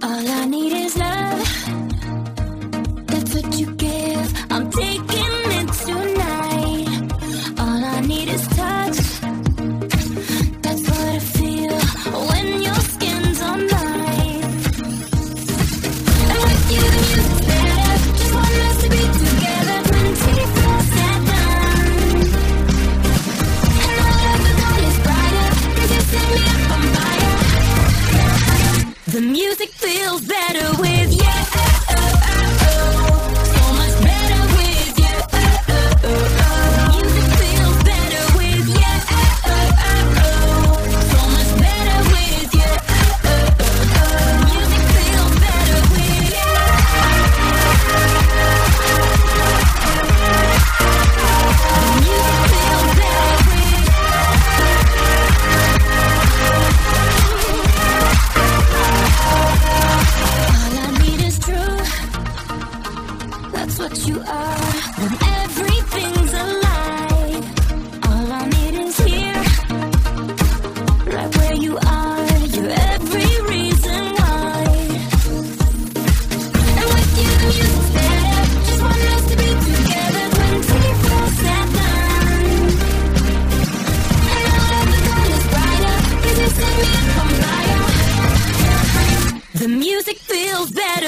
All I need is love. That's what you give. I'm taking it tonight. All I need is touch. That's what I feel when your skin's on mine. And with you, the music's better. Just want us to be together 24/7. And all of the dawn is brighter, 'cause you set me up on fire. The music feels better with you. So much better with you. Music feels better with you. So much better with you. Music feels better with you. Music feels better with you. All I need is truth. That's what you are. When everything's alive. All I need is here. Right where you are. You're every reason why. And with you, the music's better. Just want us to be together 24/7. And all of the dawn is brighter, 'cause you set me up on fire. The music feels better.